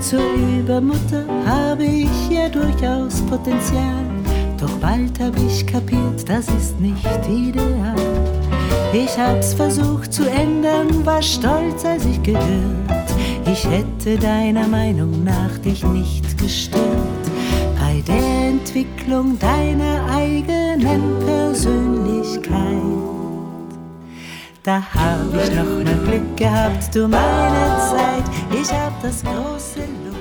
Zur Übermutter habe ich ja durchaus Potenzial. Doch bald hab ich kapiert, das ist nicht ideal. Ich hab's versucht zu ändern, war stolz, als ich gehört. Ich hätte deiner Meinung nach dich nicht gestört. Bei der Entwicklung deiner eigenen Persönlichkeit. Da hab ich noch mal Glück gehabt, du meine Zeit. Ich hab das große Lob.